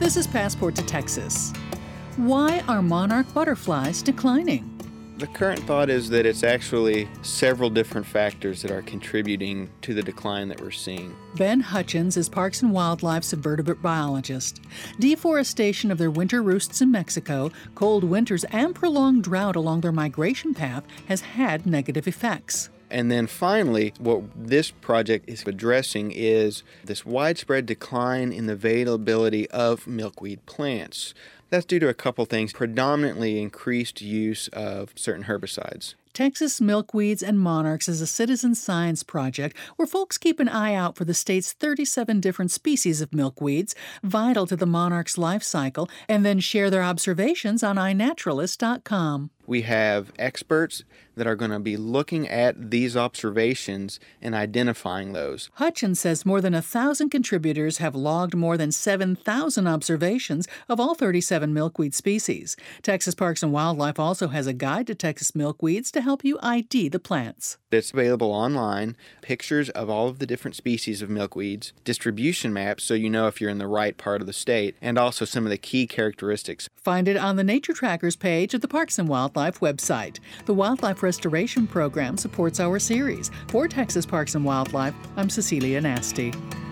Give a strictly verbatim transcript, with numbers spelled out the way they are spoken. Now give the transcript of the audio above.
This is Passport to Texas. Why are monarch butterflies declining? The current thought is that it's actually several different factors that are contributing to the decline that we're seeing. Ben Hutchins is Parks and Wildlife's vertebrate biologist. Deforestation of their winter roosts in Mexico, cold winters, and prolonged drought along their migration path has had negative effects. And then finally, what this project is addressing is this widespread decline in the availability of milkweed plants. That's due to a couple things, predominantly increased use of certain herbicides. Texas Milkweeds and Monarchs is a citizen science project where folks keep an eye out for the state's thirty-seven different species of milkweeds, vital to the monarch's life cycle, and then share their observations on i naturalist dot com. We have experts that are going to be looking at these observations and identifying those. Hutchins says more than a thousand contributors have logged more than seven thousand observations of all thirty-seven milkweed species. Texas Parks and Wildlife also has a guide to Texas milkweeds to help you I D the plants. It's available online, pictures of all of the different species of milkweeds, distribution maps so you know if you're in the right part of the state, and also some of the key characteristics. Find it on the Nature Trackers page of the Parks and Wildlife website. The Wildlife Restoration Program supports our series. For Texas Parks and Wildlife, I'm Cecilia Nasty.